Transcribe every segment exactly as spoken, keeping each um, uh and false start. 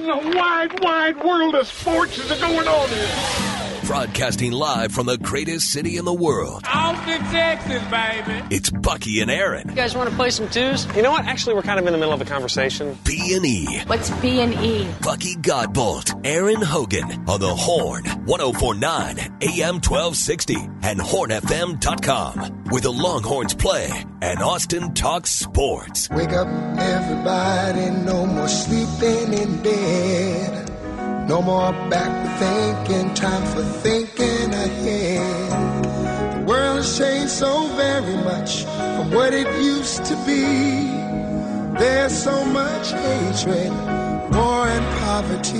in the wide, wide world of sports is going on here? Broadcasting live from the greatest city in the world. Austin, Texas, baby. It's Bucky and Aaron. You guys want to play some twos? You know what? Actually, we're kind of in the middle of a conversation. B and E. What's B and E? Bucky Godbolt, Aaron Hogan on the Horn, one oh four point nine A M twelve sixty and horn f m dot com, where the Longhorns play and Austin talks sports. Wake up, everybody, no more sleeping in bed. No more back thinking, time for thinking ahead. The world has changed so very much from what it used to be. There's so much hatred, war and poverty.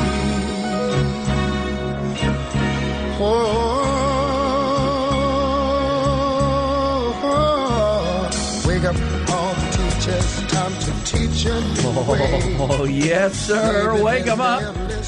Oh, oh, oh. Wake up all the teachers, time to teach a new way. Oh, yes, sir. Wake them up.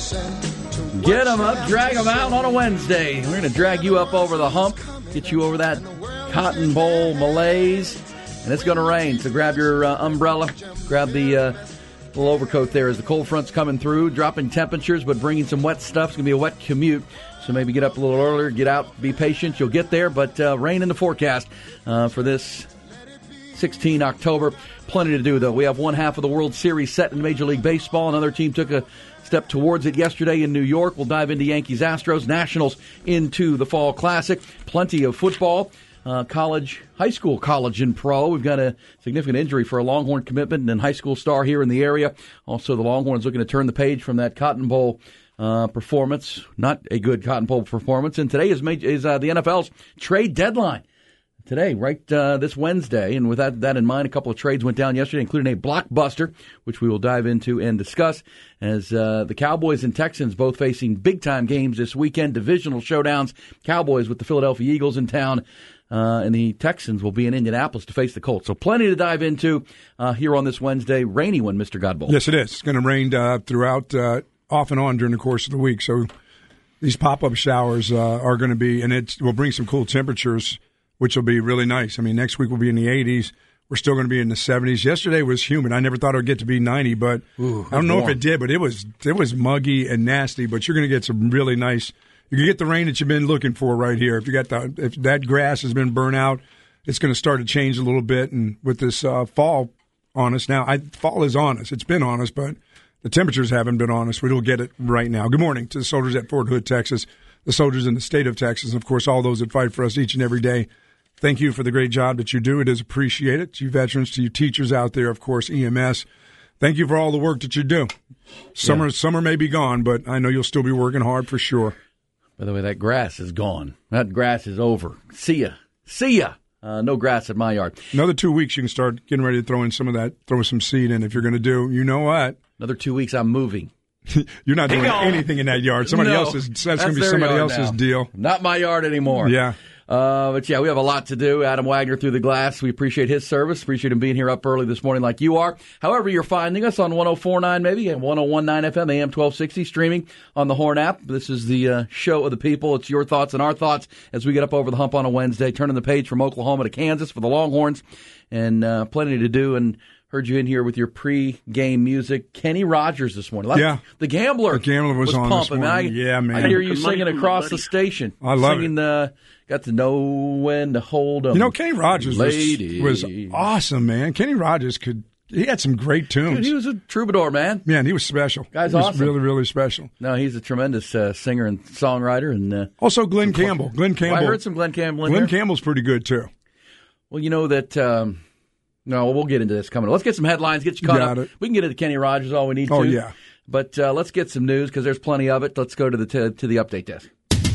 Get them up, drag them out on a Wednesday. We're going to drag you up over the hump, get you over that Cotton Bowl malaise, and it's going to rain. So grab your uh, umbrella, grab the uh, little overcoat there as the cold front's coming through, dropping temperatures, but bringing some wet stuff. It's going to be a wet commute. So maybe get up a little earlier, get out, be patient. You'll get there, but uh, rain in the forecast uh, for this sixteenth of October. Plenty to do, though. We have one half of the World Series set in Major League Baseball. Another team took a step towards it yesterday in New York. We'll dive into Yankees, Astros, Nationals into the Fall Classic. Plenty of football, uh, college, high school, college, and pro. We've got a significant injury for a Longhorn commitment and high school star here in the area. Also, the Longhorns looking to turn the page from that Cotton Bowl uh, performance. Not a good Cotton Bowl performance. And today is, major, is uh, the N F L's trade deadline. Today, right uh, this Wednesday, and with that, that in mind, a couple of trades went down yesterday, including a blockbuster, which we will dive into and discuss, as uh, the Cowboys and Texans both facing big-time games this weekend, divisional showdowns. Cowboys with the Philadelphia Eagles in town, uh, and the Texans will be in Indianapolis to face the Colts. So plenty to dive into uh, here on this Wednesday. Rainy one, Mister Godbolt. Yes, it is. It's going to rain uh, throughout, uh, off and on during the course of the week. So these pop-up showers uh, are going to be, and it will bring some cool temperatures, which will be really nice. I mean, next week we'll be in the eighties. We're still going to be in the seventies. Yesterday was humid. I never thought it would get to be ninety, but Ooh, I don't know warm. if it did, but it was it was muggy and nasty. But you're going to get some really nice. You can get the rain that you've been looking for right here. If you got the if that grass has been burnt out, it's going to start to change a little bit. And with this uh, fall on us now, I, fall is on us. It's been on us, but the temperatures haven't been on us. We will get it right now. Good morning to the soldiers at Fort Hood, Texas, the soldiers in the state of Texas, and of course all those that fight for us each and every day. Thank you for the great job that you do. It is appreciated. To you veterans, to you teachers out there, of course, E M S. Thank you for all the work that you do. Summer, yeah. summer may be gone, but I know you'll still be working hard for sure. By the way, that grass is gone. That grass is over. See ya. See ya. Uh, no grass at my yard. Another two weeks, you can start getting ready to throw in some of that, throw some seed in if you're going to do, you know what? Another two weeks, I'm moving. You're not doing anything in that yard. Somebody no, else's, that's, that's going to be somebody else's now. deal. Not my yard anymore. Yeah. Uh, but, yeah, we have a lot to do. Adam Wagner through the glass. We appreciate his service. Appreciate him being here up early this morning like you are. However, you're finding us on one oh four point nine maybe, and one oh one point nine F M, A M twelve sixty, streaming on the Horn app. This is the uh, show of the people. It's your thoughts and our thoughts as we get up over the hump on a Wednesday, turning the page from Oklahoma to Kansas for the Longhorns, and uh, plenty to do. And heard you in here with your pre-game music. Kenny Rogers this morning. Like, yeah. The Gambler, the Gambler was, was on pumping. this morning. I, yeah, man. I hear you singing across the station. I love singing it. The, got to know when to hold them. You know, Kenny Rogers was, was awesome, man. Kenny Rogers could – he had some great tunes. Dude, he was a troubadour, man. Man, he was special. Guy's he was awesome. really, really special. No, he's a tremendous uh, singer and songwriter. and uh, Also Glenn Campbell. Glenn Campbell. Well, I heard some Glenn Campbell in Glenn there. Campbell's pretty good, too. Well, you know that um, – no, we'll get into this coming up. Let's get some headlines, get you caught Got up. It. We can get into Kenny Rogers all we need oh, to. Oh, yeah. But uh, let's get some news because there's plenty of it. Let's go to the to, to the update desk.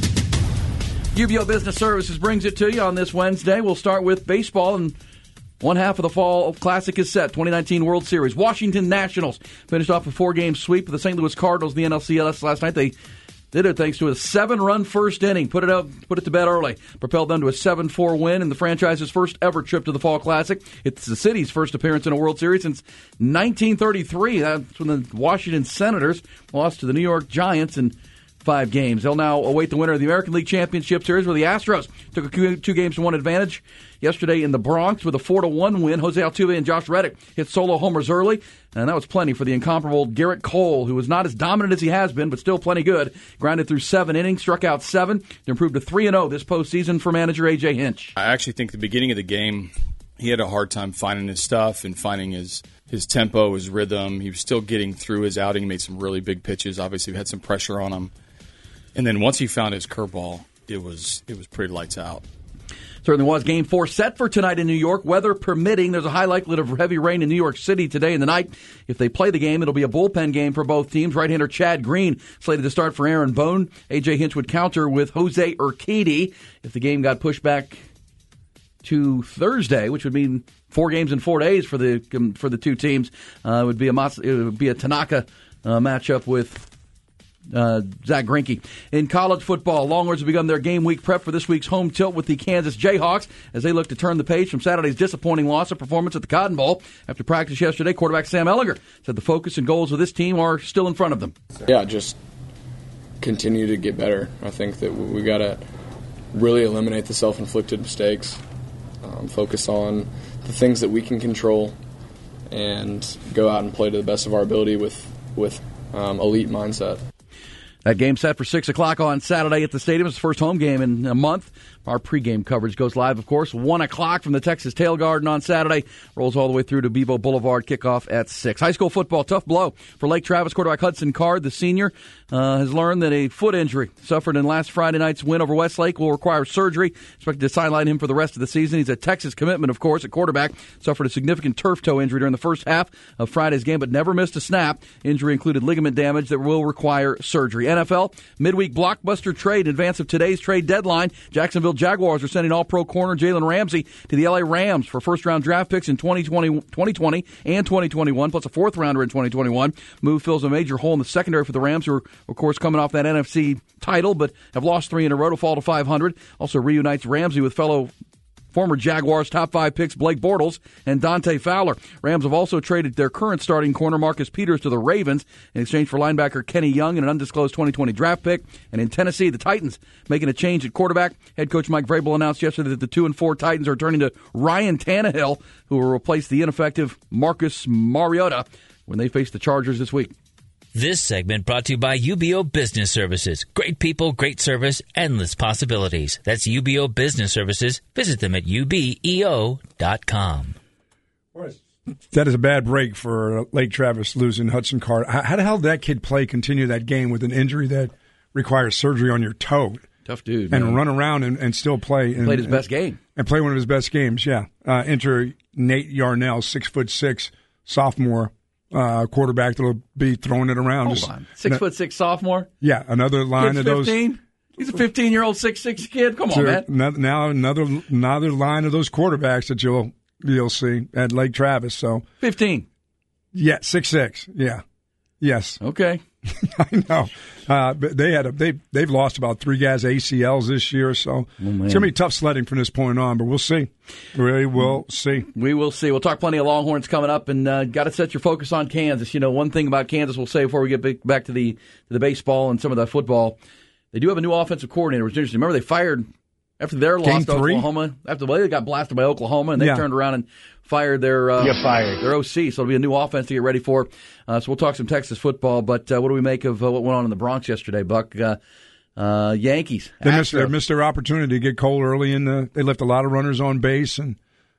U V O Business Services brings it to you on this Wednesday. We'll start with baseball, and one half of the Fall Classic is set. twenty nineteen World Series. Washington Nationals finished off a four-game sweep of the Saint Louis Cardinals in the N L C S last night. They did it thanks to a seven-run first inning. Put it up, put it to bed early. Propelled them to a seven four win in the franchise's first ever trip to the Fall Classic. It's the city's first appearance in a World Series since nineteen thirty-three. That's when the Washington Senators lost to the New York Giants in five games. They'll now await the winner of the American League Championship Series, where the Astros took a two games to one advantage yesterday in the Bronx with a four to one win. Jose Altuve and Josh Reddick hit solo homers early, and that was plenty for the incomparable Garrett Cole, who was not as dominant as he has been, but still plenty good. Grounded through seven innings, struck out seven, to improve to three and oh this postseason for manager A J Hinch. I actually think the beginning of the game, he had a hard time finding his stuff and finding his his tempo, his rhythm. He was still getting through his outing, made some really big pitches. Obviously, we had some pressure on him. And then once he found his curveball, it was it was pretty lights out. Certainly was. Game four set for tonight in New York. Weather permitting, there's a high likelihood of heavy rain in New York City today and the night. If they play the game, it'll be a bullpen game for both teams. Right-hander Chad Green slated to start for Aaron Boone. A J Hinch would counter with Jose Urquidy. If the game got pushed back to Thursday, which would mean four games in four days for the um, for the two teams, uh, it would be a Mas- it would be a Tanaka uh, matchup with Uh, Zach Greinke. In college football, Longhorns have begun their game week prep for this week's home tilt with the Kansas Jayhawks as they look to turn the page from Saturday's disappointing loss of performance at the Cotton Bowl. After practice yesterday, quarterback Sam Ehlinger said the focus and goals of this team are still in front of them. Yeah, just continue to get better. I think that we got to really eliminate the self-inflicted mistakes, um, focus on the things that we can control, and go out and play to the best of our ability with, with um, elite mindset. That game set for six o'clock on Saturday at the stadium. It's the first home game in a month. Our pregame coverage goes live, of course, one o'clock from the Texas Tail Garden on Saturday. Rolls all the way through to Bevo Boulevard, kickoff at six. High school football, tough blow for Lake Travis quarterback Hudson Card. The senior uh, has learned that a foot injury suffered in last Friday night's win over Westlake will require surgery. Expected to sideline him for the rest of the season. He's a Texas commitment, of course, at quarterback. Suffered a significant turf toe injury during the first half of Friday's game, but never missed a snap. Injury included ligament damage that will require surgery. N F L, midweek blockbuster trade in advance of today's trade deadline. Jacksonville Jaguars are sending all-pro corner Jalen Ramsey to the L A Rams for first-round draft picks in twenty twenty, twenty twenty and twenty twenty-one, plus a fourth-rounder in twenty twenty-one. Move fills a major hole in the secondary for the Rams, who are, of course, coming off that N F C title, but have lost three in a row to fall to five hundred. Also reunites Ramsey with fellow former Jaguars top five picks Blake Bortles and Dante Fowler. Rams have also traded their current starting corner Marcus Peters to the Ravens in exchange for linebacker Kenny Young and an undisclosed twenty twenty draft pick. And in Tennessee, the Titans making a change at quarterback. Head coach Mike Vrabel announced yesterday that the two and four Titans are turning to Ryan Tannehill, who will replace the ineffective Marcus Mariota when they face the Chargers this week. This segment brought to you by U B O Business Services. Great people, great service, endless possibilities. That's U B O Business Services. Visit them at U B E O dot com. That is a bad break for Lake Travis losing Hudson Card. How the hell did that kid play, continue that game with an injury that requires surgery on your toe? Tough dude. And man. run around and, and still play. And, Played his best game. And play one of his best games, yeah. Uh, enter Nate Yarnell, six foot six, sophomore. Uh, quarterback that'll be throwing it around. Hold Just, on. Six foot six sophomore? Yeah, another line Kid's of those. fifteen? He's a fifteen-year-old six six kid? Come on, man. Now, now another another line of those quarterbacks that you'll you'll see at Lake Travis. So fifteen. Yeah, six six. Yeah. Yes. Okay. I know. Uh, but they had a, they they've lost about three guys A C Ls this year, so oh, it's gonna be tough sledding from this point on. But we'll see. We will see. We will see. We'll talk plenty of Longhorns coming up, and uh, got to set your focus on Kansas. You know, one thing about Kansas we'll say before we get back to the to the baseball and some of the football, they do have a new offensive coordinator. Which is interesting. Remember, they fired after their Game loss to three? Oklahoma. After well, they got blasted by Oklahoma, and they Yeah. turned around and fired their uh, You're fired. their O C. So it'll be a new offense to get ready for. Uh, so we'll talk some Texas football. But uh, what do we make of uh, what went on in the Bronx yesterday, Buck? Uh, uh, Yankees. They missed, they Astros. missed their opportunity to get Cole early in the. They left a lot of runners on base, and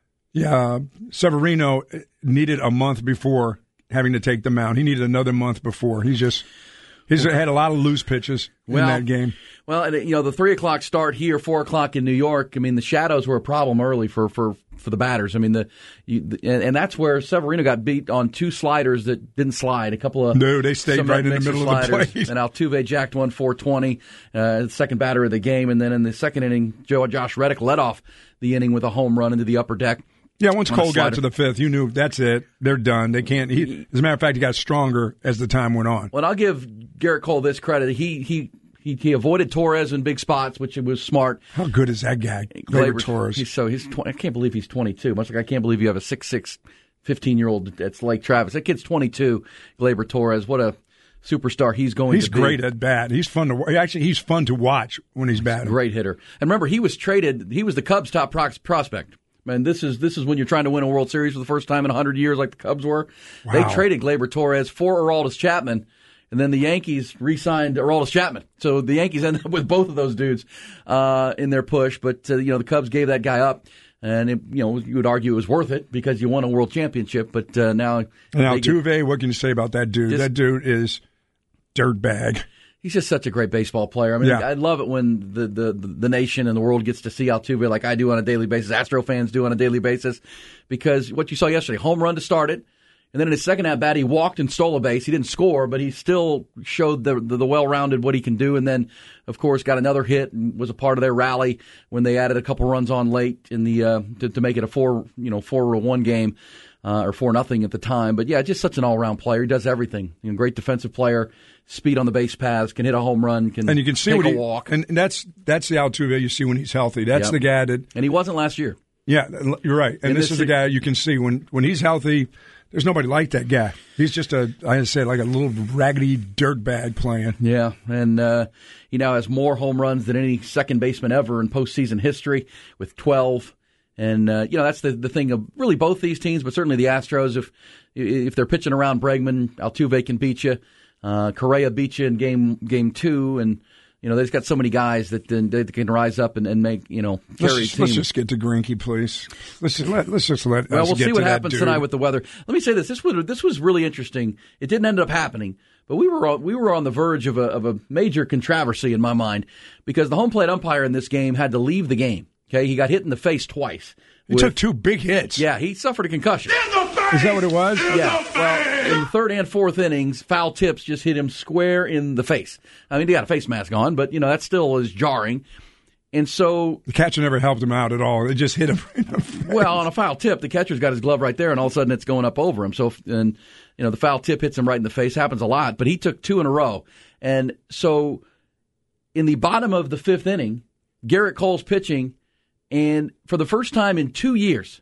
yeah, Severino needed a month before having to take the mound. He needed another month before. He's just he's had a lot of loose pitches in Well, that game. Well, and, you know, the three o'clock start here, four o'clock in New York. I mean, the shadows were a problem early for for, for the batters. I mean, the, you, the and, and that's where Severino got beat on two sliders that didn't slide. A couple of No, they stayed cement right in the mixer middle of the sliders. plate. And Altuve jacked one four twenty, uh, second batter of the game, and then in the second inning, Joe Josh Reddick led off the inning with a home run into the upper deck. Yeah, once on a Cole got slider. to the fifth, you knew that's it. They're done. They can't. He, as a matter of fact, he got stronger as the time went on. Well, I'll give Garrett Cole this credit. He he. He, he avoided Torres in big spots, which was smart. How good is that guy, Gleyber Torres? He's so he's. twenty, I can't believe he's twenty-two. Much like I can't believe you have a six six, fifteen-year-old that's Lake Travis. That kid's twenty-two. Gleyber Torres. What a superstar he's going he's to be. He's great at bat. He's fun to actually he's fun to watch when he's batting. Great hitter. And remember, he was traded. He was the Cubs' top prox- prospect. And this is this is when you're trying to win a World Series for the first time in one hundred years, like the Cubs were. Wow. They traded Gleyber Torres for Aroldis Chapman, and then the Yankees re-signed Aroldis Chapman. So the Yankees ended up with both of those dudes uh, in their push. But uh, you know, the Cubs gave that guy up. And, it, you know, you would argue it was worth it because you won a world championship. But uh, now... Now, Altuve, what can you say about that dude? Just, that dude is dirtbag. He's just such a great baseball player. I mean, yeah. I love it when the, the, the nation and the world gets to see Altuve like I do on a daily basis, Astro fans do on a daily basis, because what you saw yesterday, home run to start it, and then in his second at-bat, he walked and stole a base. He didn't score, but he still showed the, the the well-rounded what he can do. And then, of course, got another hit and was a part of their rally when they added a couple runs on late in the uh, to, to make it a four you know four to one game uh, or four nothing at the time. But yeah, just such an all-round player. He does everything. You know, great defensive player, speed on the base paths, can hit a home run, can and you can see take what a he, walk. And that's that's the Altuve you see when he's healthy. That's yep. the guy that and he wasn't last year. Yeah, you're right. And this, this is the guy you can see when when he's healthy. There's nobody like that guy. He's just a, I said, like a little raggedy dirtbag playing. Yeah, and uh, he now has more home runs than any second baseman ever in postseason history with twelve. And, uh, you know, that's the, the thing of really both these teams, but certainly the Astros. If if they're pitching around Bregman, Altuve can beat you. Uh, Correa beat you in game game two, and you know, they've got so many guys that, that can rise up and, and make, you know, carry let's, a team. Let's just get to Greinke, please. Let's just let, let's just let well, us we'll get see what to happens tonight with the weather. Let me say this. This was, this was really interesting. It didn't end up happening, but we were on, we were on the verge of a, of a major controversy in my mind because the home plate umpire in this game had to leave the game. Okay, he got hit in the face twice. He with, took two big hits. Yeah, he suffered a concussion. Is that what it was? Yeah. Well, in the third and fourth innings, foul tips just hit him square in the face. I mean, he got a face mask on, but, you know, that still is jarring. And so... The catcher never helped him out at all. It just hit him in the face. Well, on a foul tip, the catcher's got his glove right there, and all of a sudden it's going up over him. So, and, you know, the foul tip hits him right in the face. Happens a lot, but he took two in a row. And so, in the bottom of the fifth inning, Garrett Cole's pitching, and for the first time in two years...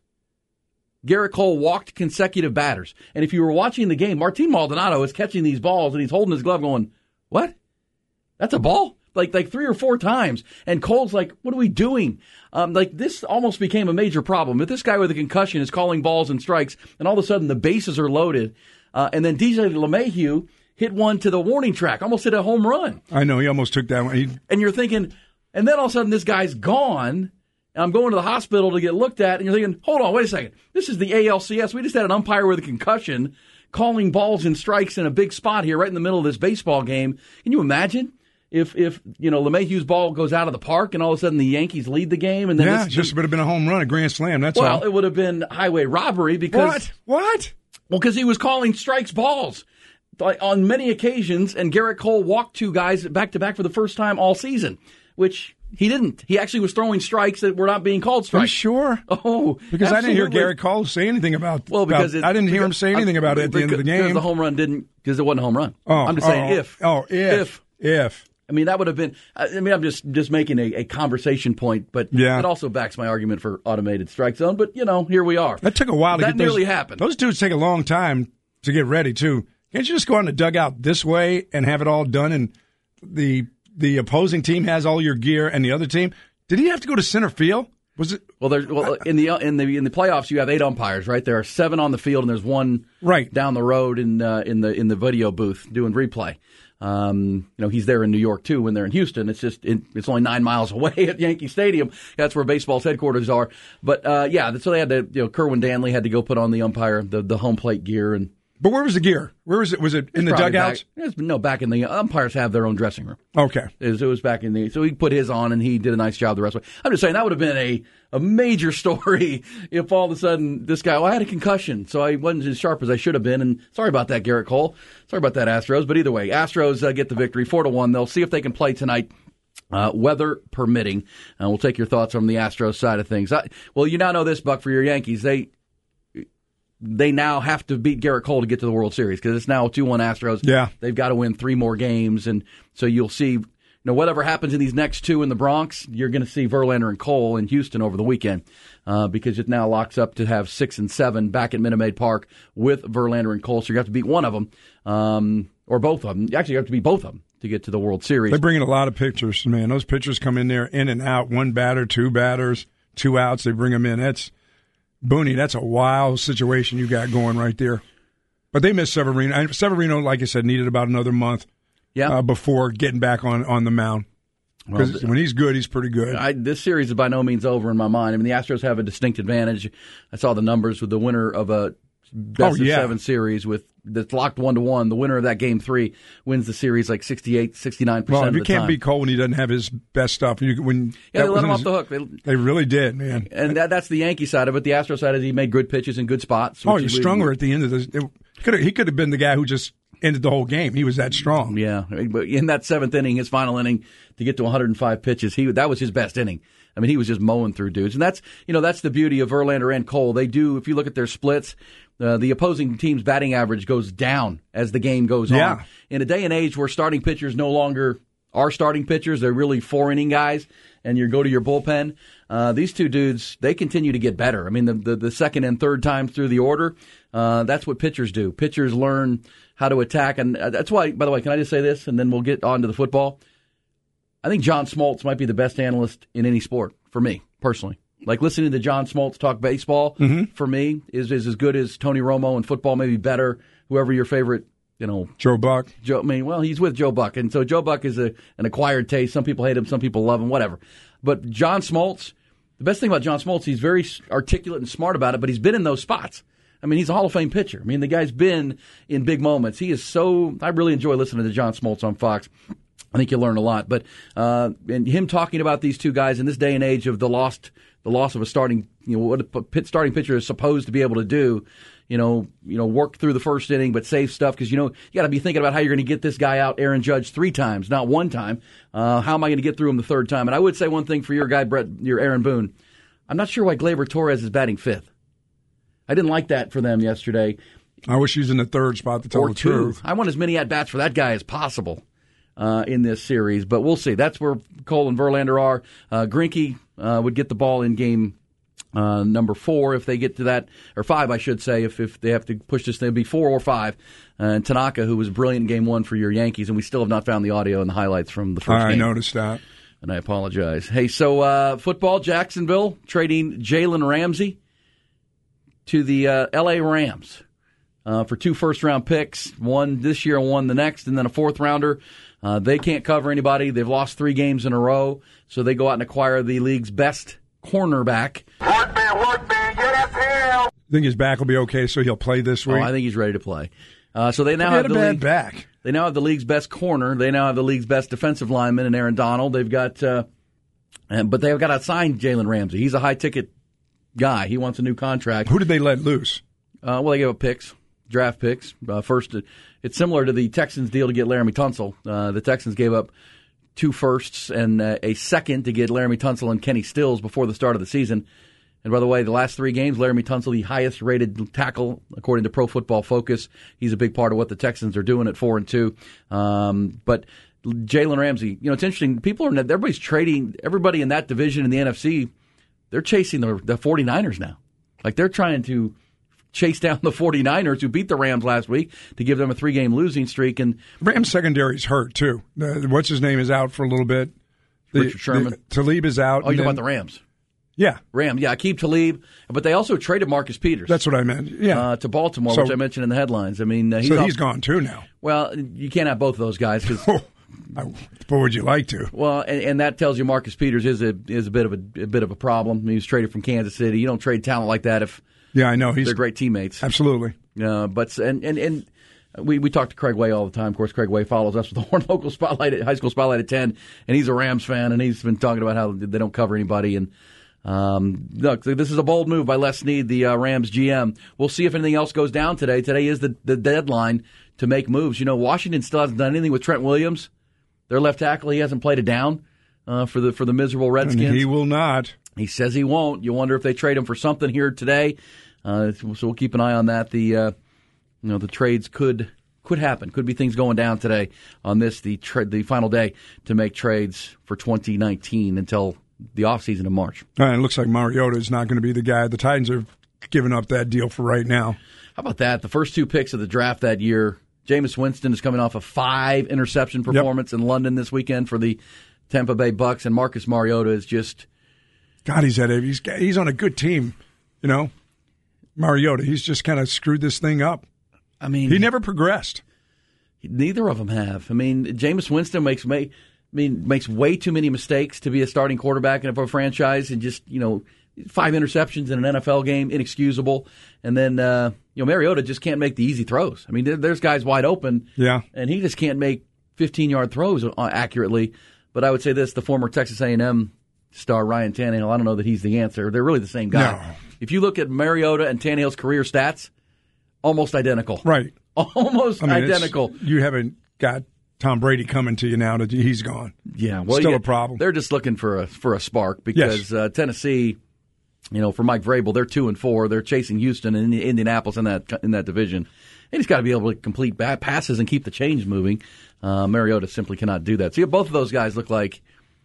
Garrett Cole walked consecutive batters. And if you were watching the game, Martin Maldonado is catching these balls, and he's holding his glove going, what? That's a ball? Like like three or four times. And Cole's like, what are we doing? Um, like this almost became a major problem. If this guy with a concussion is calling balls and strikes, and all of a sudden the bases are loaded, uh, and then D J LeMahieu hit one to the warning track, almost hit a home run. I know, he almost took that one. He... And you're thinking, and then all of a sudden this guy's gone, and I'm going to the hospital to get looked at, and you're thinking, hold on, wait a second. This is the A L C S. We just had an umpire with a concussion calling balls and strikes in a big spot here right in the middle of this baseball game. Can you imagine if, if you know, LeMahieu's ball goes out of the park and all of a sudden the Yankees lead the game? And then yeah, this, it just would have been a home run, a grand slam, that's well, all. Well, it would have been highway robbery because... What? What? Well, because he was calling strikes balls on many occasions, and Garrett Cole walked two guys back-to-back for the first time all season, which... He didn't. He actually was throwing strikes that were not being called strikes. Are you sure? Oh, because absolutely. I didn't hear Garrett Cole say anything about. Well, because about, it, I didn't hear him say anything about it at the because, end of the game. Because the home run didn't. Because it wasn't a home run. Oh, I'm just saying oh, if. Oh, if if if. I mean, that would have been. I mean, I'm just just making a, a conversation point, but yeah. it also backs my argument for automated strike zone. But you know, here we are. That took a while to that get. That nearly those, happened. Those dudes take a long time to get ready too. Can't you just go on the dugout this way and have it all done, and the the opposing team has all your gear, and the other team. Did he have to go to center field? Was it? Well, there's well in the in the in the playoffs you have eight umpires, right? There are seven on the field, and there's one right down the road in uh, in the in the video booth doing replay. Um, you know, he's there in New York too. When they're in Houston, it's just it, it's only nine miles away at Yankee Stadium. That's where baseball's headquarters are. But uh, yeah, so they had to. You know, Kerwin Danley had to go put on the umpire the the home plate gear and. But where was the gear? Where was it? Was it in the dugouts? Back, no, back in the umpires have their own dressing room. Okay, it was, it was back in the so he put his on and he did a nice job the rest of it. I'm just saying that would have been a, a major story if all of a sudden this guy, well, I had a concussion, so I wasn't as sharp as I should have been. And sorry about that, Garrett Cole. Sorry about that, Astros. But either way, Astros uh, get the victory, four to one. They'll see if they can play tonight. Uh, weather permitting. Uh, we'll take your thoughts from the Astros side of things. I, well, you now know this, Buck, for your Yankees. They. They now have to beat Garrett Cole to get to the World Series because it's now two one Astros. Yeah. They've got to win three more games, and so you'll see, no know, whatever happens in these next two in the Bronx, you're going to see Verlander and Cole in Houston over the weekend uh, because it now locks up to have six and seven back at Minute Maid Park with Verlander and Cole. So you have to beat one of them um, or both of them. Actually, you have to beat both of them to get to the World Series. They bring in a lot of pitchers, man. Those pitchers come in there in and out, one batter, two batters, two outs. They bring them in. That's Booney. That's a wild situation you got going right there. But they missed Severino. Severino, like I said, needed about another month. Yeah. Uh, before getting back on, on the mound. Because well, when he's good, he's pretty good. I, this series is by no means over in my mind. I mean, the Astros have a distinct advantage. I saw the numbers with the winner of a best oh, yeah. of seven series with that's locked one to one. The winner of that game three wins the series like sixty-eight, sixty-nine percent well, of the you can't time. beat Cole when he doesn't have his best stuff. You, when yeah, they let him his, off the hook. They, they really did, man. And that, that's the Yankee side of it. The Astros side is he made good pitches in good spots. Oh, you're stronger at the end of this. It, could have, he could have been the guy who just ended the whole game. He was that strong. Yeah, but in that seventh inning, his final inning, to get to one hundred five pitches, he that was his best inning. I mean, he was just mowing through dudes, and that's you know that's the beauty of Verlander and Cole. They do, if you look at their splits, uh, the opposing team's batting average goes down as the game goes yeah. on. In a day and age where starting pitchers no longer are starting pitchers, they're really four inning guys, and you go to your bullpen. Uh, these two dudes, they continue to get better. I mean, the the, the second and third times through the order, uh, that's what pitchers do. Pitchers learn how to attack, and that's why, by the way, can I just say this, and then we'll get on to the football? I think John Smoltz might be the best analyst in any sport, for me, personally. Like, listening to John Smoltz talk baseball, mm-hmm. for me, is, is as good as Tony Romo in football, maybe better, whoever your favorite, you know. Joe Buck. Joe, I mean, well, he's with Joe Buck, and so Joe Buck is a, an acquired taste. Some people hate him, some people love him, whatever. But John Smoltz, the best thing about John Smoltz, he's very articulate and smart about it, but he's been in those spots. I mean, he's a Hall of Fame pitcher. I mean, the guy's been in big moments. He is so – I really enjoy listening to John Smoltz on Fox. I think you'll learn a lot. But uh, and him talking about these two guys in this day and age of the lost the loss of a starting – you know, what a pit starting pitcher is supposed to be able to do, you know, you know, work through the first inning but save stuff because, you know, you got to be thinking about how you're going to get this guy out, Aaron Judge, three times, not one time. Uh, how am I going to get through him the third time? And I would say one thing for your guy, Brett, your Aaron Boone. I'm not sure why Gleyber Torres is batting fifth. I didn't like that for them yesterday. I wish he's in the third spot to tell or the two. truth. I want as many at-bats for that guy as possible uh, in this series, but we'll see. That's where Cole and Verlander are. Uh, Greinke uh, would get the ball in game uh, number four if they get to that, or five, I should say, if, if they have to push this, they'll be four or five. Uh, and Tanaka, who was brilliant in game one for your Yankees, and we still have not found the audio and the highlights from the first I game. I noticed that. And I apologize. Hey, so uh, football, Jacksonville trading Jalen Ramsey to the uh, L A Rams uh, for two first-round picks, one this year and one the next, and then a fourth-rounder. Uh, they can't cover anybody. They've lost three games in a row, so they go out and acquire the league's best cornerback. Work man, work man, get up here. Think his back will be okay, so he'll play this week? Oh, I think he's ready to play. Uh, so they now he have had the a bad league, back. They now have the league's best corner. They now have the league's best defensive lineman in Aaron Donald. They've got, uh, and, but they've got to sign Jalen Ramsey. He's a high-ticket guy. He wants a new contract. Who did they let loose? Uh, well, they gave up picks, draft picks. Uh, first, it's similar to the Texans' deal to get Laramie Tunsil. Uh, the Texans gave up two firsts and uh, a second to get Laramie Tunsil and Kenny Stills before the start of the season. And by the way, the last three games, Laramie Tunsil, the highest-rated tackle according to Pro Football Focus. He's a big part of what the Texans are doing at four and two. Um, but Jalen Ramsey, you know, it's interesting. People are everybody's trading. Everybody in that division in the N F C, they're chasing the, the 49ers now. Like they're trying to chase down the 49ers who beat the Rams last week to give them a three-game losing streak. And Rams secondary's hurt too. Uh, what's his name is out for a little bit. The, Richard Sherman. The, Talib is out. Oh, you're talking about the Rams. Yeah. Ram, yeah, Aqib Talib. But they also traded Marcus Peters. That's what I meant, yeah. Uh, to Baltimore, so, which I mentioned in the headlines. I mean, uh, he's So off, he's gone too now. Well, you can't have both of those guys. Cause, what would you like to? Well, and, and that tells you Marcus Peters is a is a bit of a, a bit of a problem. He was traded from Kansas City. You don't trade talent like that if yeah, I know he's they're great teammates. Absolutely. Uh, but and and and we we talk to Craig Way all the time. Of course, Craig Way follows us with the Horn Local Spotlight at High School Spotlight at ten, and he's a Rams fan, and he's been talking about how they don't cover anybody. And um, look, this is a bold move by Les Snead, the uh, Rams G M. We'll see if anything else goes down today. Today is the the deadline to make moves. You know, Washington still hasn't done anything with Trent Williams. Their left tackle, he hasn't played it down uh, for the for the miserable Redskins. And he will not. He says he won't. You wonder if they trade him for something here today. Uh, so we'll keep an eye on that. The uh, you know the trades could could happen. Could be things going down today on this, the tra- the final day to make trades for twenty nineteen until the offseason in March. Uh, it looks like Mariota is not going to be the guy. The Titans are giving up that deal for right now. How about that? The first two picks of the draft that year, Jameis Winston is coming off a five interception performance yep. in London this weekend for the Tampa Bay Bucks, and Marcus Mariota is just God. He's at a, he's he's on a good team, you know. Mariota, he's just kind of screwed this thing up. I mean, he never progressed. Neither of them have. I mean, Jameis Winston makes may, I mean makes way too many mistakes to be a starting quarterback in a franchise, and just you know. Five interceptions in an N F L game, inexcusable. And then, uh, you know, Mariota just can't make the easy throws. I mean, there, there's guys wide open, yeah, and he just can't make fifteen-yard throws accurately. But I would say this, the former Texas A and M star Ryan Tannehill, I don't know that he's the answer. They're really the same guy. No. If you look at Mariota and Tannehill's career stats, almost identical. Right. Almost I mean, identical. You haven't got Tom Brady coming to you now that he's gone. Yeah. Well, Still yeah, a problem. They're just looking for a, for a spark because yes. uh, Tennessee – You know, for Mike Vrabel, they're two and four. They're chasing Houston and Indianapolis in that in that division. And he's got to be able to complete bad passes and keep the chains moving. Uh, Mariota simply cannot do that. So yeah, both of those guys look like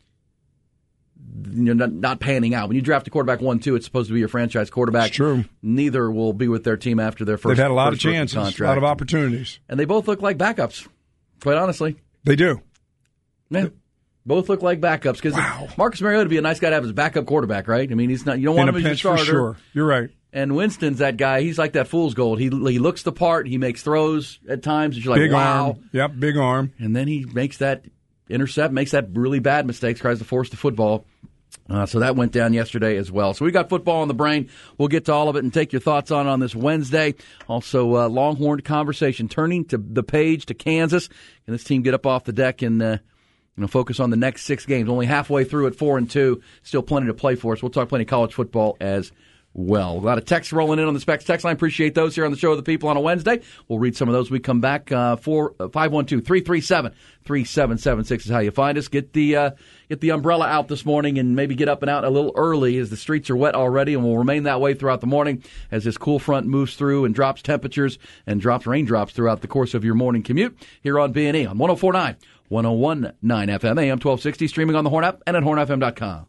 you know, not, not panning out. When you draft a quarterback one two, it's supposed to be your franchise quarterback. It's true. Neither will be with their team after their first. They've had a lot of first chances, contract. a lot of opportunities, and they both look like backups. Quite honestly, they do. Yeah. Both look like backups because wow. Marcus Mariota would be a nice guy to have as a backup quarterback, right? I mean, he's not. You don't want In him a as your pinch starter. for sure. You're right. And Winston's that guy. He's like that fool's gold. He he looks the part. He makes throws at times. You're like, big wow. arm. Yep, big arm. And then he makes that intercept, makes that really bad mistake, tries to force the football. Uh, so that went down yesterday as well. So we got football on the brain. We'll get to all of it and take your thoughts on it on this Wednesday. Also, uh, Longhorn conversation, turning to the page to Kansas. Can this team get up off the deck and uh, you know, focus on the next six games? Only halfway through at four and two. Still plenty to play for us. We'll talk plenty of college football as well. A lot of texts rolling in on the Specs text line. Appreciate those here on the Show of the People on a Wednesday. We'll read some of those when we come back. Uh, four, uh, five one two, three three seven, three seven seven six is how you find us. Get the uh, get the umbrella out this morning and maybe get up and out a little early as the streets are wet already and will remain that way throughout the morning as this cool front moves through and drops temperatures and drops raindrops throughout the course of your morning commute here on B and E on one oh four point nine, one oh one point nine F M, A M twelve sixty, streaming on the Horn app and at horn f m dot com.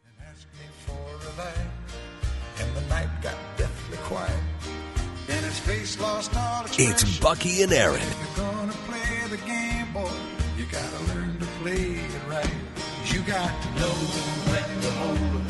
It's Bucky and Aaron. If you're gonna play the game, boy, you gotta learn to play it right. You got to know when to hold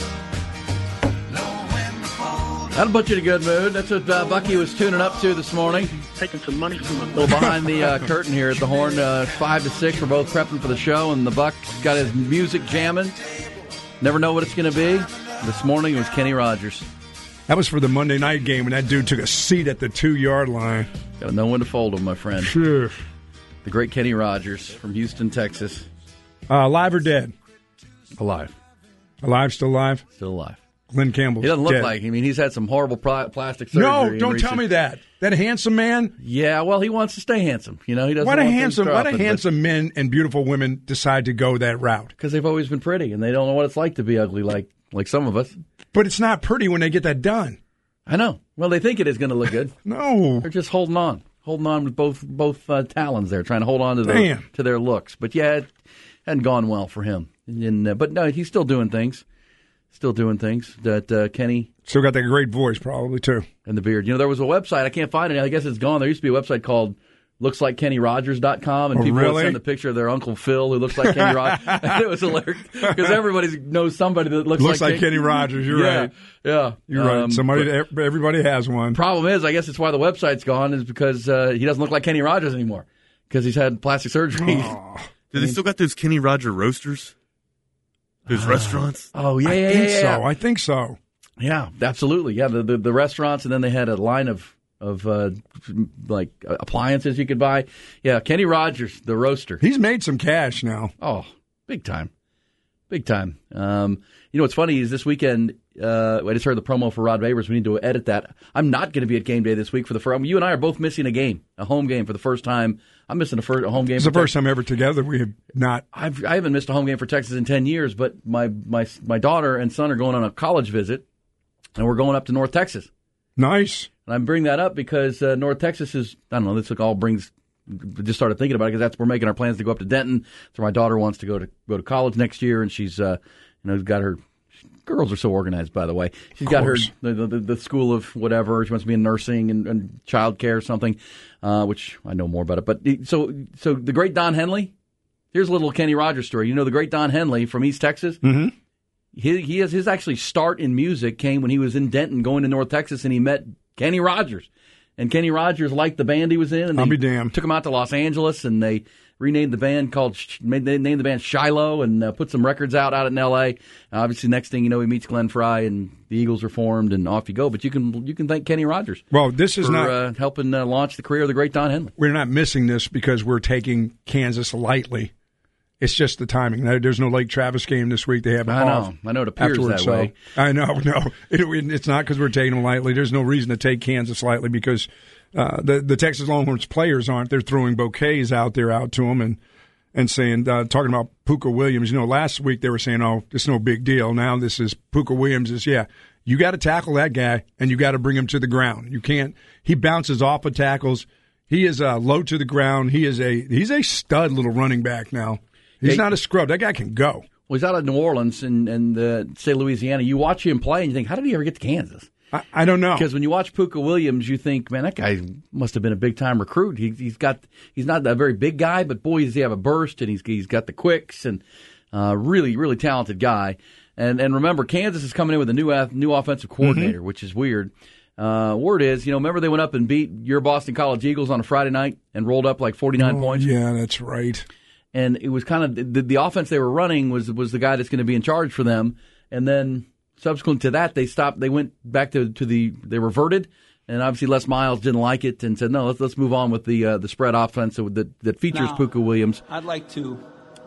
it, know when to fold it. That'll put you in a good mood. That's what uh, Bucky was tuning up to this morning. Taking some money from A little behind the uh, curtain here at the Horn. Uh, five to six. We're both prepping for the show, and the Buck got his music jamming. Never know what it's going to be. This morning it was Kenny Rogers. That was for the Monday night game when that dude took a seat at the two-yard line. Got to know when to fold him, my friend. Sure. The great Kenny Rogers from Houston, Texas. Uh, alive or dead? Alive. Alive, still alive? Still alive. Glenn Campbell's He doesn't look dead. like. I mean, he's had some horrible pl- plastic surgery. No, in don't recent- tell me that. That handsome man? Yeah, well, he wants to stay handsome. You know, he doesn't Why do want handsome, things why do dropping, handsome men and beautiful women decide to go that route? Because they've always been pretty, and they don't know what it's like to be ugly like like some of us. But it's not pretty when they get that done. I know. Well, they think it is going to look good. No. They're just holding on. Holding on with both both uh, talons there, trying to hold on to their, Damn. to their looks. But, yeah, it hadn't gone well for him. And, uh, but, no, he's still doing things. Still doing things that uh, Kenny. Still got that great voice, probably, too. And the beard. You know, there was a website. I can't find it. I guess it's gone. There used to be a website called looks like kenny rogers dot com, and Oh, people really? would send a picture of their Uncle Phil who looks like Kenny Rogers. And it was hilarious because everybody knows somebody that looks, Looks like, like Kenny Rogers. You're yeah, right. Yeah. You're right. Um, Somebody, but everybody has one. problem is, I guess it's why the website's gone is because uh, he doesn't look like Kenny Rogers anymore because he's had plastic surgery. Oh. Do they still got those Kenny Roger roasters? Those uh, restaurants? Oh, yeah, I yeah, think yeah, yeah. so. I think so. Yeah, absolutely. Yeah, the, the, the restaurants, and then they had a line of, of uh, like, uh, appliances you could buy. Yeah, Kenny Rogers, the roaster. He's made some cash now. Oh, big time. Big time. Um, you know what's funny is this weekend, uh, I just heard the promo for Rod Babers. We need to edit that. I'm not going to be at game day this week for the first. You and I are both missing a game, a home game for the first time. I'm missing a, first, a home game. It's for the first Texas. time ever together we have not. I've, I haven't missed a home game for Texas in ten years, but my, my, my daughter and son are going on a college visit, and we're going up to North Texas. Nice. And I'm bringing that up because uh, North Texas is, I don't know, this all brings just started thinking about it because that's we're making our plans to go up to Denton. So my daughter wants to go to go to college next year, and she's uh, you know got her. Girls are so organized, by the way. She's got her the, the, the school of whatever. She wants to be in nursing and, and child care or something, uh, which I know more about it. But so so the great Don Henley. Here's a little Kenny Rogers story. You know the great Don Henley from East Texas. Mm-hmm. He he has his actually start in music came when he was in Denton, going to North Texas, and he met Kenny Rogers. And Kenny Rogers liked the band he was in, and I'll they be damned. took him out to Los Angeles, and they renamed the band called made they named the band Shiloh, and uh, put some records out out in L A. Obviously, next thing you know, he meets Glenn Fry, and the Eagles are formed, and off you go. But you can you can thank Kenny Rogers. Well, this is for, not uh, helping uh, launch the career of the great Don Henley. We're not missing this because we're taking Kansas lightly. It's just the timing. There's no Lake Travis game this week. They have I off. know. I know it appears that so way. I know. No, it, it's not because we're taking them lightly. There's no reason to take Kansas lightly because uh, the the Texas Longhorns players aren't. They're throwing bouquets out there out to them and and saying uh, talking about Puka Williams. You know, last week they were saying, "Oh, it's no big deal." Now this is Puka Williams. Is yeah. You got to tackle that guy and you got to bring him to the ground. You can't. He bounces off of tackles. He is uh, low to the ground. He is a he's a stud little running back now. He's not a scrub. That guy can go. Well, he's out of New Orleans and, and the state of Louisiana. You watch him play and you think, how did he ever get to Kansas? I, I don't know. Because when you watch Puka Williams, you think, man, that guy must have been a big-time recruit. He, he's got he's not a very big guy, but, boy, does he have a burst, and he's he's got the quicks, and uh, really, really talented guy. And and remember, Kansas is coming in with a new new offensive coordinator, mm-hmm. which is weird. Uh, word is, you know, remember they went up and beat your Boston College Eagles on a Friday night and rolled up like forty-nine oh, points? Yeah, that's right. And it was kind of the, the offense they were running was was the guy that's going to be in charge for them. And then subsequent to that, they stopped. They went back to, to the they reverted, and obviously Les Miles didn't like it and said, no, let's let's move on with the uh, the spread offense that that features now, Puka Williams. I'd like to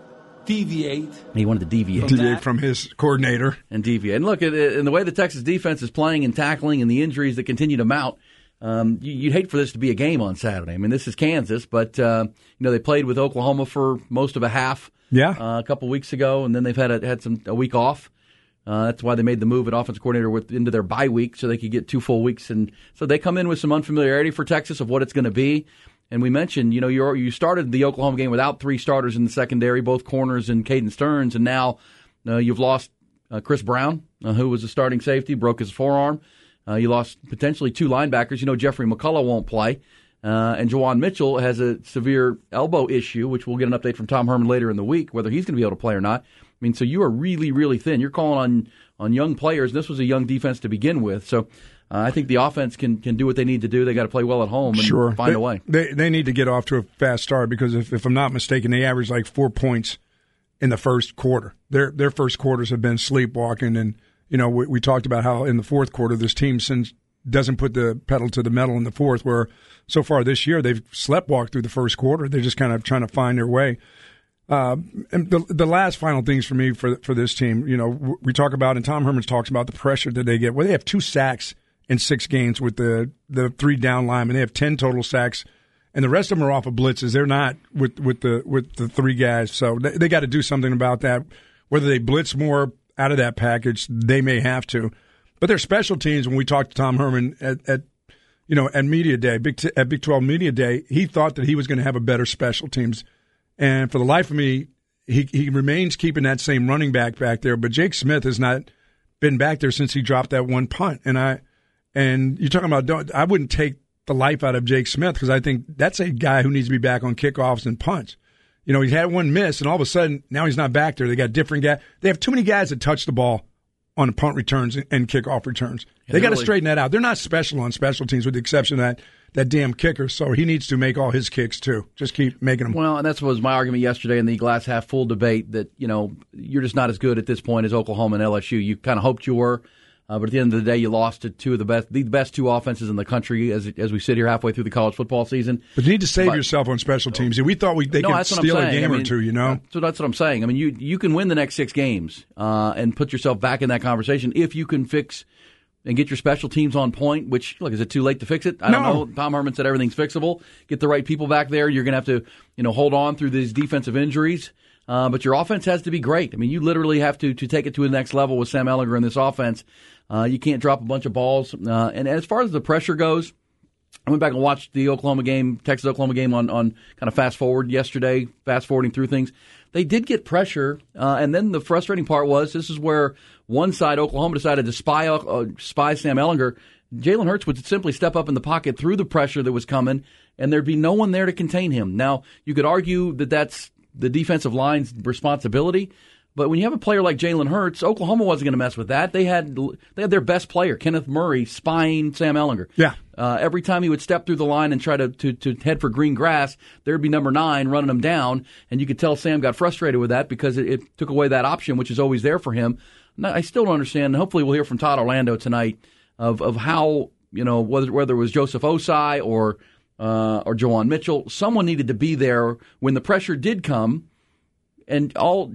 deviate. He wanted to deviate, from, deviate from his coordinator and deviate. And look, in the way the Texas defense is playing and tackling, and the injuries that continue to mount. Um, you'd hate for this to be a game on Saturday. I mean, this is Kansas, but uh, you know they played with Oklahoma for most of a half. Yeah, uh, a couple weeks ago, and then they've had a, had some a week off. Uh, that's why they made the move at offensive coordinator with, into their bye week, so they could get two full weeks. And so they come in with some unfamiliarity for Texas of what it's going to be. And we mentioned, you know, you you started the Oklahoma game without three starters in the secondary, both corners and Caden Stearns, and now uh, you've lost uh, Chris Brown, uh, who was a starting safety, broke his forearm. Uh, you lost potentially two linebackers. You know Jeffrey McCullough won't play. Uh, and Jawan Mitchell has a severe elbow issue, which we'll get an update from Tom Herman later in the week, whether he's going to be able to play or not. I mean, so you are really, really thin. You're calling on, on young players. This was a young defense to begin with. So uh, I think the offense can, can do what they need to do. They got to play well at home and sure. find they, a way. They, they need to get off to a fast start because, if, if I'm not mistaken, they averaged like four points in the first quarter. Their, their first quarters have been sleepwalking, and you know, we, we talked about how in the fourth quarter this team since doesn't put the pedal to the metal in the fourth, where so far this year they've sleptwalked through the first quarter. They're just kind of trying to find their way. Uh, and the the last final things for me for for this team, you know, we talk about, and Tom Herman talks about the pressure that they get. Well, they have two sacks in six games with the, the three down linemen. They have ten total sacks, and the rest of them are off of blitzes. They're not with, with the with the three guys, so they, they got to do something about that. Whether they blitz more out of that package, they may have to. But their special teams, when we talked to Tom Herman at, at you know at Media Day, Big T- at Big twelve Media Day, he thought that he was going to have a better special teams. And for the life of me, he he remains keeping that same running back back there. But Jake Smith has not been back there since he dropped that one punt. And I and you're talking about don't, I wouldn't take the life out of Jake Smith because I think that's a guy who needs to be back on kickoffs and punts. You know, he's had one miss, and all of a sudden now he's not back there. They got different guys. They have too many guys that touch the ball on punt returns and kickoff returns. Yeah, they got to really straighten that out. They're not special on special teams with the exception of that that damn kicker. So he needs to make all his kicks too. Just keep making them. Well, and that's what was my argument yesterday in the glass half full debate that, you know, you're just not as good at this point as Oklahoma and L S U. You kind of hoped you were. Uh, but at the end of the day, you lost to two of the best, the best two offenses in the country as as we sit here halfway through the college football season. But you need to save but, yourself on special teams. We thought we they no, could steal a game I mean, or two, you know? So that's what I'm saying. I mean, you you can win the next six games uh, and put yourself back in that conversation if you can fix and get your special teams on point, which, look, is it too late to fix it? I no. don't know. Tom Herman said everything's fixable. Get the right people back there. You're going to have to, you know, hold on through these defensive injuries. Uh, but your offense has to be great. I mean, you literally have to to take it to the next level with Sam Ehlinger in this offense. Uh, you can't drop a bunch of balls. Uh, and as far as the pressure goes, I went back and watched the Oklahoma game, Texas-Oklahoma game on, on kind of fast forward yesterday, fast forwarding through things. They did get pressure, uh, and then the frustrating part was this is where one side, Oklahoma, decided to spy uh, spy Sam Ehlinger. Jalen Hurts would simply step up in the pocket through the pressure that was coming, and there'd be no one there to contain him. Now, you could argue that that's the defensive line's responsibility, but when you have a player like Jalen Hurts, Oklahoma wasn't going to mess with that. They had they had their best player, Kenneth Murray, spying Sam Ehlinger. Yeah. Uh, every time he would step through the line and try to, to, to head for green grass, there'd be number nine running him down, and you could tell Sam got frustrated with that because it, it took away that option, which is always there for him. Now, I still don't understand, and hopefully we'll hear from Todd Orlando tonight of, of how, you know, whether, whether it was Joseph Osai or uh, or Juwan Mitchell, someone needed to be there when the pressure did come, and all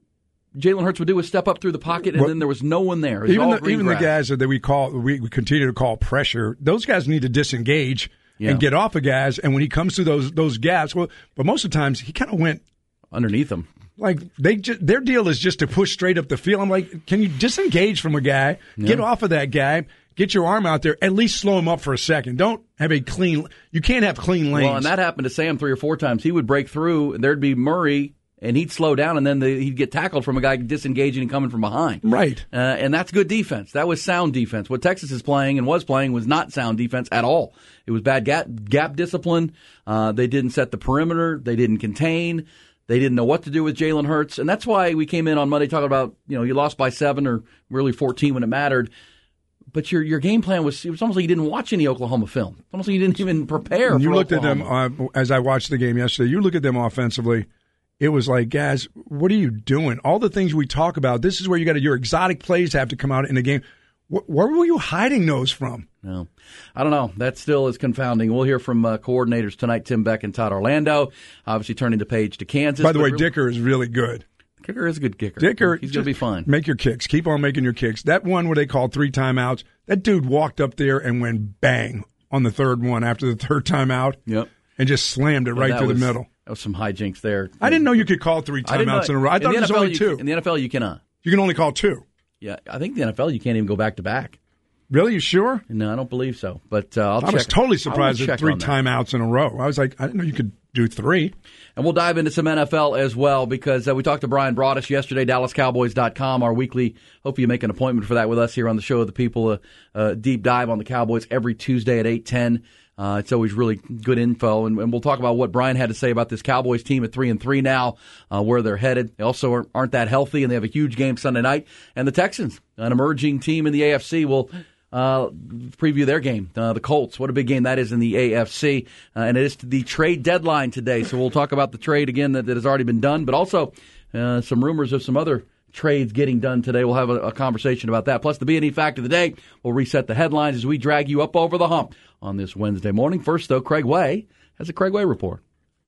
Jalen Hurts would do was step up through the pocket, and well, then there was no one there. Even the, even grass. the guys that we call we, we continue to call pressure, those guys need to disengage yeah. and get off of guys. And when he comes through those those gaps, well, but most of the times he kind of went underneath them. Like they, just, their deal is just to push straight up the field. I'm like, can you disengage from a guy, yeah. get off of that guy, get your arm out there, at least slow him up for a second. Don't have a clean. You can't have clean lanes. Well, and that happened to Sam three or four times. He would break through, and there'd be Murray. And he'd slow down, and then the, he'd get tackled from a guy disengaging and coming from behind. Right. Uh, and that's good defense. That was sound defense. What Texas is playing and was playing was not sound defense at all. It was bad gap, gap discipline. Uh, they didn't set the perimeter. They didn't contain. They didn't know what to do with Jalen Hurts. And that's why we came in on Monday talking about, you know, you lost by seven or really fourteen when it mattered. But your your game plan was, it was almost like you didn't watch any Oklahoma film. It's almost like you didn't even prepare and for You looked Oklahoma. at them, uh, as I watched the game yesterday, you look at them offensively. It was like, guys, what are you doing? All the things we talk about, this is where you got to, your exotic plays have to come out in the game. Wh- where were you hiding those from? No, I don't know. That still is confounding. We'll hear from uh, coordinators tonight, Tim Beck and Todd Orlando. Obviously turning the page to Kansas. By the way, Dicker is really good. Kicker is a good kicker. Dicker, he's going to be fine. Make your kicks. Keep on making your kicks. That one where they called three timeouts, that dude walked up there and went bang on the third one after the third timeout. Yep. And just slammed it yeah, right to was, the middle. That was some hijinks there. I didn't know you could call three timeouts in a row. I thought it was only you, two. In the N F L, you cannot. You can only call two. Yeah, I think in the N F L you can't even go back to back. Really? You sure? No, I don't believe so. But uh, I'll I check. was totally surprised at three that. timeouts in a row. I was like, I didn't know you could do three. And we'll dive into some N F L as well because uh, we talked to Brian Broaddus yesterday, Dallas Cowboys dot com, our weekly. Hope you make an appointment for that with us here on the Show of the People. A, a deep dive on the Cowboys every Tuesday at eight ten. Uh, it's always really good info, and, and we'll talk about what Brian had to say about this Cowboys team at three and three now, uh, where they're headed. They also aren't, aren't that healthy, and they have a huge game Sunday night. And the Texans, an emerging team in the A F C, will uh, preview their game. Uh, the Colts, what a big game that is in the A F C, uh, and it is the trade deadline today. So we'll talk about the trade again that, that has already been done, but also uh, some rumors of some other trades getting done today. We'll have a, a conversation about that. Plus the B and E Fact of the Day. We'll reset the headlines as we drag you up over the hump on this Wednesday morning. First, though, Craig Way has a Craig Way report.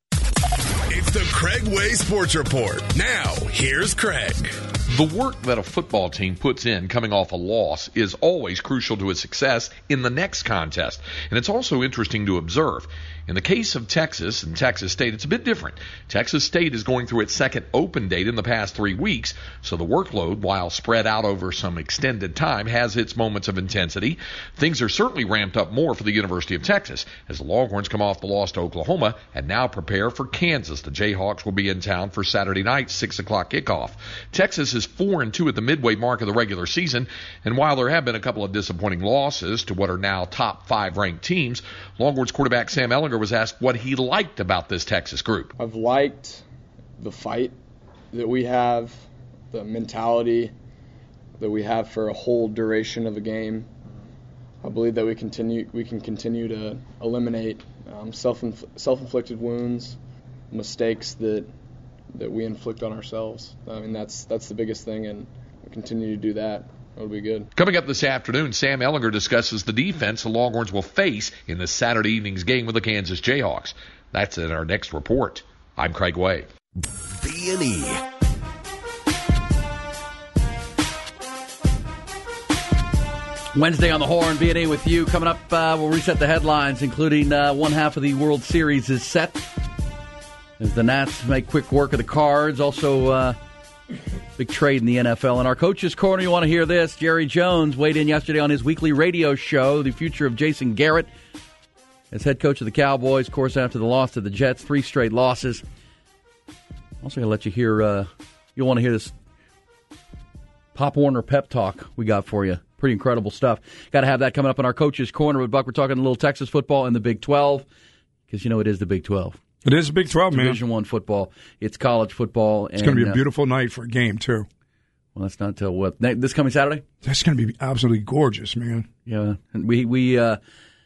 It's the Craig Way Sports Report. Now, here's Craig. The work that a football team puts in coming off a loss is always crucial to its success in the next contest. And it's also interesting to observe. In the case of Texas and Texas State, it's a bit different. Texas State is going through its second open date in the past three weeks, so the workload, while spread out over some extended time, has its moments of intensity. Things are certainly ramped up more for the University of Texas as the Longhorns come off the loss to Oklahoma and now prepare for Kansas. The Jayhawks will be in town for Saturday night, six o'clock kickoff. Texas is four and two at the midway mark of the regular season, and while there have been a couple of disappointing losses to what are now top five ranked teams, Longhorns quarterback Sam Ehlinger was asked what he liked about this Texas group. I've liked the fight that we have, the mentality that we have for a whole duration of a game. I believe that we continue we can continue to eliminate um, self self-inflicted wounds, mistakes that that we inflict on ourselves. I mean, that's that's the biggest thing, and we continue to do that. It'll be good. Coming up this afternoon, Sam Ehlinger discusses the defense the Longhorns will face in this Saturday evening's game with the Kansas Jayhawks. That's in our next report. I'm Craig Way. B and E. Wednesday on the Horn, B and E with you. Coming up, uh, we'll reset the headlines, including uh, one half of the World Series is set as the Nats make quick work of the Cards. Also, uh, big trade in the N F L. In our Coach's Corner, you want to hear this. Jerry Jones weighed in yesterday on his weekly radio show, The Future of Jason Garrett. as head coach of the Cowboys. Of course, after the loss to the Jets, three straight losses. Also going to let you hear, uh, you'll want to hear this Pop Warner pep talk we got for you. Pretty incredible stuff. Got to have that coming up in our Coach's Corner with Buck. We're talking a little Texas football in the Big twelve, because you know it is the Big twelve. It is the Big twelve, man. Division One football. It's college football. It's going to be a beautiful uh, night for a game, too. Well, that's not until what? This coming Saturday? That's going to be absolutely gorgeous, man. Yeah. We, we uh,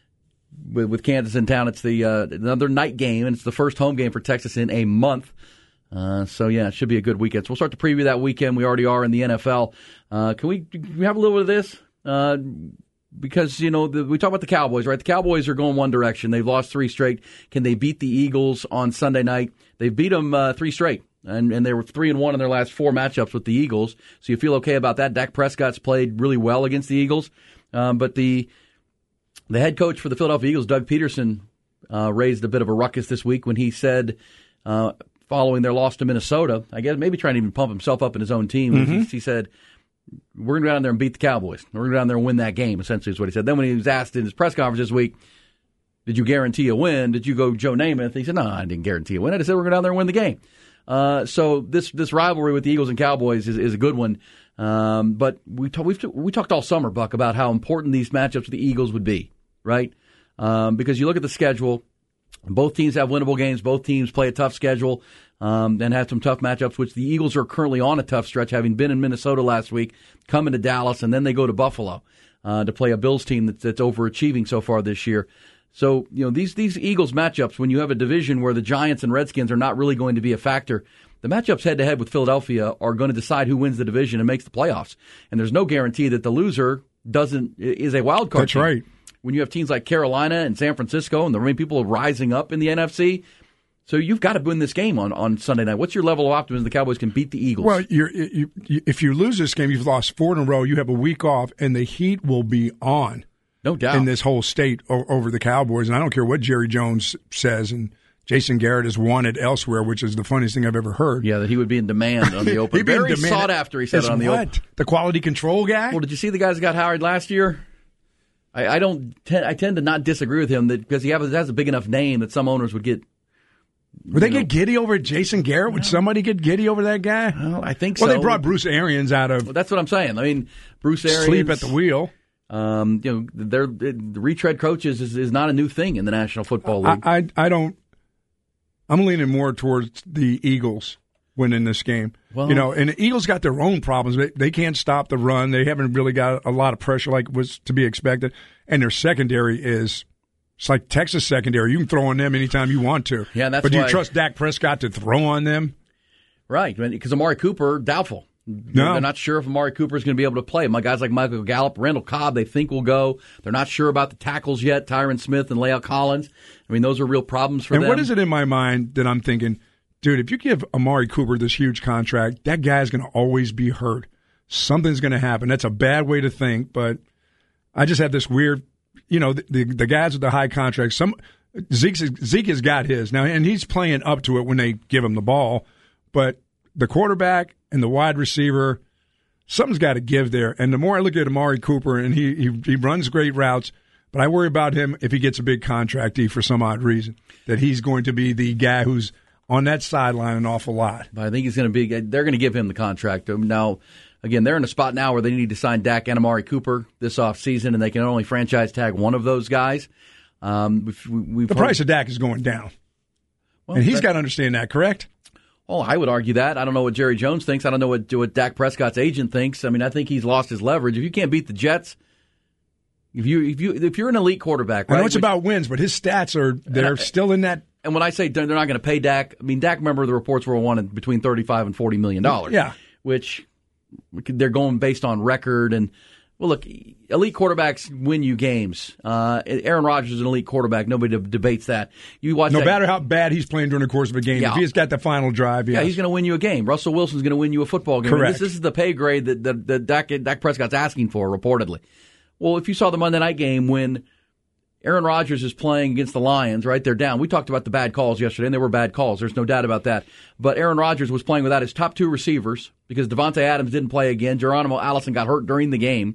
with, with Kansas in town, it's the uh, another night game, and it's the first home game for Texas in a month. Uh, so, yeah, it should be a good weekend. So we'll start to preview that weekend. We already are in the N F L. Uh, can we, can we have a little bit of this? Uh, because, you know, the, we talk about the Cowboys, right? The Cowboys are going one direction. They've lost three straight. Can they beat the Eagles on Sunday night? They've beat them uh, three straight, and, and they were three and one in their last four matchups with the Eagles. So you feel okay about that. Dak Prescott's played really well against the Eagles. Um, but the the head coach for the Philadelphia Eagles, Doug Peterson, uh, raised a bit of a ruckus this week when he said, uh, following their loss to Minnesota, I guess maybe trying to even pump himself up in his own team. Mm-hmm. He, he said, we're going to go down there and beat the Cowboys. We're going to go down there and win that game, essentially is what he said. Then when he was asked in his press conference this week, did you guarantee a win? Did you go Joe Namath? He said, no, I didn't guarantee a win. I just said we're going to go down there and win the game. Uh, so this this rivalry with the Eagles and Cowboys is, is a good one. Um, but we, talk, we've, we talked all summer, Buck, about how important these matchups with the Eagles would be, right? Um, because you look at the schedule, both teams have winnable games. Both teams play a tough schedule. Um, and have some tough matchups, which the Eagles are currently on a tough stretch, having been in Minnesota last week, coming to Dallas, and then they go to Buffalo uh, to play a Bills team that's, that's overachieving so far this year. So, you know, these these Eagles matchups, when you have a division where the Giants and Redskins are not really going to be a factor, the matchups head-to-head with Philadelphia are going to decide who wins the division and makes the playoffs. And there's no guarantee that the loser doesn't is a wild card That's team. right. When you have teams like Carolina and San Francisco and the remaining people are rising up in the N F C, so you've got to win this game on, on Sunday night. What's your level of optimism the Cowboys can beat the Eagles? Well, you're, you, you, if you lose this game, you've lost four in a row. You have a week off, and the heat will be on. No doubt. In this whole state o- over the Cowboys. And I don't care what Jerry Jones says, and Jason Garrett is wanted elsewhere, which is the funniest thing I've ever heard. Yeah, that he would be in demand on the open. He'd be Very in demand. Sought after, he said As it on the what? open. The quality control guy? Well, did you see the guys that got hired last year? I, I don't. Te- I tend to not disagree with him that because he have, has a big enough name that some owners would get. Would they know. get giddy over Jason Garrett? Would somebody get giddy over that guy? Well, I think well, so. Well, they brought Bruce Arians out of. Well, that's what I'm saying. I mean, Bruce Arians. Sleep at the wheel. Um, you know, they're, the retread coaches is, is not a new thing in the National Football League. I, I, I don't. I'm leaning more towards the Eagles winning this game. Well, you know, and the Eagles got their own problems. They, they can't stop the run. They haven't really got a lot of pressure like was to be expected. And their secondary is. It's like Texas secondary. You can throw on them anytime you want to. Yeah, that's But do why, you trust Dak Prescott to throw on them? Right, because Amari Cooper, doubtful. No. They're not sure if Amari Cooper is going to be able to play. My guys like Michael Gallup, Randall Cobb, they think will go. They're not sure about the tackles yet, Tyron Smith and La'el Collins. I mean, those are real problems for and them. And what is it in my mind that I'm thinking, dude, if you give Amari Cooper this huge contract, that guy's going to always be hurt. Something's going to happen. That's a bad way to think, but I just have this weird You know, the, the the guys with the high contracts, some Zeke, Zeke has got his now, and he's playing up to it when they give him the ball. But the quarterback and the wide receiver, something's got to give there. And the more I look at Amari Cooper, and he, he he runs great routes, but I worry about him if he gets a big contract for some odd reason, that he's going to be the guy who's on that sideline an awful lot. But I think he's going to be. They're going to give him the contract now. Again, they're in a spot now where they need to sign Dak and Amari Cooper this offseason, and they can only franchise tag one of those guys. Um, we've, we've the heard, price of Dak is going down. Well, and he's got to understand that, correct? Oh, I would argue that. I don't know what Jerry Jones thinks. I don't know what, what Dak Prescott's agent thinks. I mean, I think he's lost his leverage. If you can't beat the Jets, if, you, if, you, if you're an elite quarterback, right? I know it's which, about wins, but his stats are they're I, still in that. And when I say they're not going to pay Dak, I mean, Dak, remember the reports were wanted between thirty-five and forty million dollars. Yeah. Which they're going based on record. And, well, look, elite quarterbacks win you games. Uh, Aaron Rodgers is an elite quarterback. Nobody debates that. You watch no that, matter how bad he's playing during the course of a game, yeah, if he's got the final drive, yes. yeah, he's going to win you a game. Russell Wilson's going to win you a football game. Correct. This, this is the pay grade that, that, that Dak, Dak Prescott's asking for, reportedly. Well, if you saw the Monday night game when Aaron Rodgers is playing against the Lions, right? They're down. We talked about the bad calls yesterday, and there were bad calls. There's no doubt about that. But Aaron Rodgers was playing without his top two receivers because Devontae Adams didn't play again. Geronimo Allison got hurt during the game.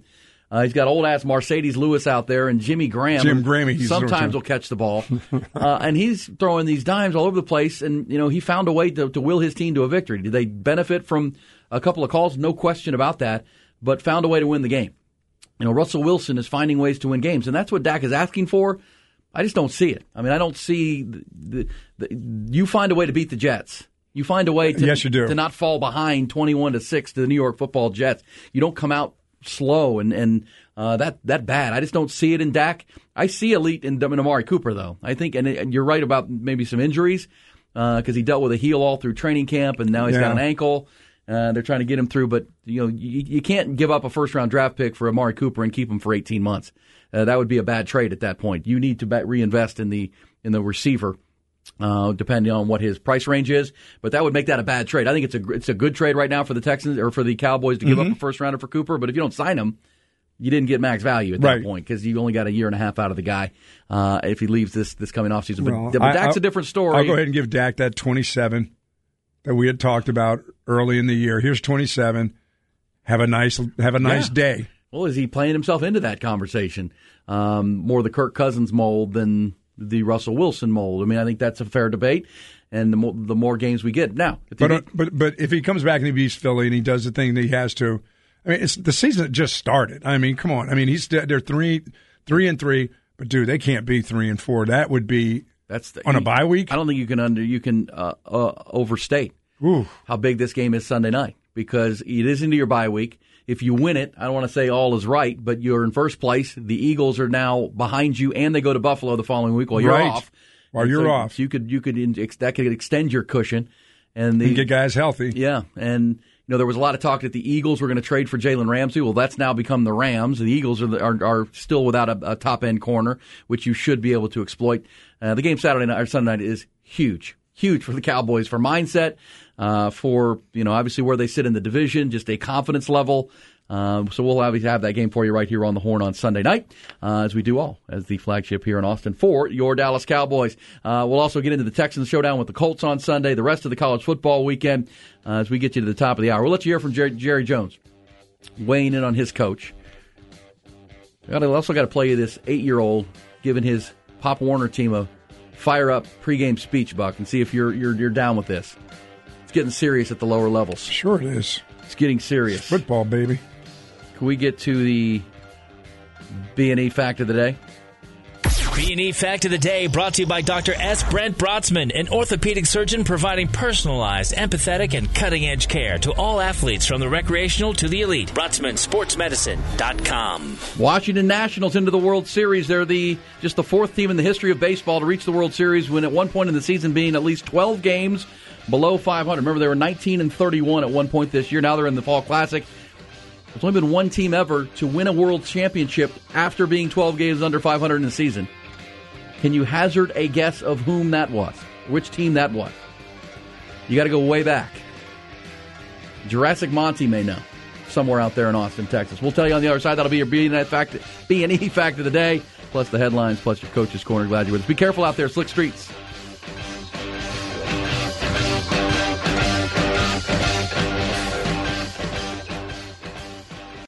Uh, he's got old-ass Mercedes Lewis out there and Jimmy Graham. Jim Graham. He's sometimes will catch the ball. uh, and he's throwing these dimes all over the place, and, you know, he found a way to, to will his team to a victory. Did they benefit from a couple of calls? No question about that, but found a way to win the game. You know, Russell Wilson is finding ways to win games, and that's what Dak is asking for. I just don't see it. I mean, I don't see the, the, the you find a way to beat the Jets. You find a way to, yes, you do. to not fall behind twenty-one to six to the New York Football Jets. You don't come out slow and and uh, that that bad. I just don't see it in Dak. I see elite in, in Amari Cooper, though. I think, and, and you're right about maybe some injuries because uh, he dealt with a heel all through training camp, and now he's yeah. got an ankle. Uh, they're trying to get him through, but you know you, you can't give up a first round draft pick for Amari Cooper and keep him for eighteen months. Uh, that would be a bad trade at that point. You need to bet, reinvest in the in the receiver. Uh, depending on what his price range is, but that would make that a bad trade. I think it's a it's a good trade right now for the Texans or for the Cowboys to give mm-hmm. up a first rounder for Cooper. But if you don't sign him, you didn't get max value at that right. point because you only got a year and a half out of the guy uh, if he leaves this this coming off season. Well, but, but Dak's I, a different story. I'll go ahead and give Dak that twenty-seven that we had talked about early in the year. Here's twenty-seven. Have a nice have a nice yeah. day. Well, is he playing himself into that conversation? Um, more the Kirk Cousins mold than the Russell Wilson mold. I mean, I think that's a fair debate, and the more, the more games we get. Now, if but, uh, but but if he comes back and he beats Philly and he does the thing that he has to, I mean, it's the season just started. I mean, come on. I mean, he's they're three three and three, but dude, they can't be three and four. That would be that's the, on a bye week. I don't think you can under you can uh, uh, overstate Ooh. how big this game is Sunday night because it is into your bye week. If you win it, I don't want to say all is right, but you're in first place. The Eagles are now behind you, and they go to Buffalo the following week while you're right. off. While you're so off, you could you could that could extend your cushion, and, the, and get guys healthy. Yeah, and you know there was a lot of talk that the Eagles were going to trade for Jalen Ramsey. Well, that's now become the Rams. The Eagles are the, are, are still without a, a top end corner, which you should be able to exploit. Uh, the game Saturday night or Sunday night is huge, huge for the Cowboys for mindset, uh, for you know obviously where they sit in the division, just a confidence level. Um, so we'll obviously have that game for you right here on the Horn on Sunday night, uh, as we do all, as the flagship here in Austin for your Dallas Cowboys. Uh, we'll also get into the Texans showdown with the Colts on Sunday, the rest of the college football weekend, uh, as we get you to the top of the hour. We'll let you hear from Jerry, Jerry Jones, weighing in on his coach. We also got to play you this eight-year-old giving his Pop Warner team a fire-up pregame speech, Buck, and see if you're you're you're down with this. It's getting serious at the lower levels. Sure it is. It's getting serious. It's football, baby. Can we get to the B and E Fact of the Day? B and E Fact of the Day brought to you by Doctor S. Brent Brotzman, an orthopedic surgeon providing personalized, empathetic, and cutting-edge care to all athletes from the recreational to the elite. Brotzman Sports Medicine dot com. Washington Nationals into the World Series. They're the just the fourth team in the history of baseball to reach the World Series when at one point in the season being at least twelve games below five hundred. Remember, they were nineteen and thirty-one at one point this year. Now they're in the Fall Classic. There's only been one team ever to win a world championship after being twelve games under five hundred in the season. Can you hazard a guess of whom that was? Which team that was? You got to go way back. Jurassic Monty may know. Somewhere out there in Austin, Texas. We'll tell you on the other side. That'll be your B and E fact, B and E fact of the day, plus the headlines, plus your coach's corner. Glad you're with us. Be careful out there, slick streets.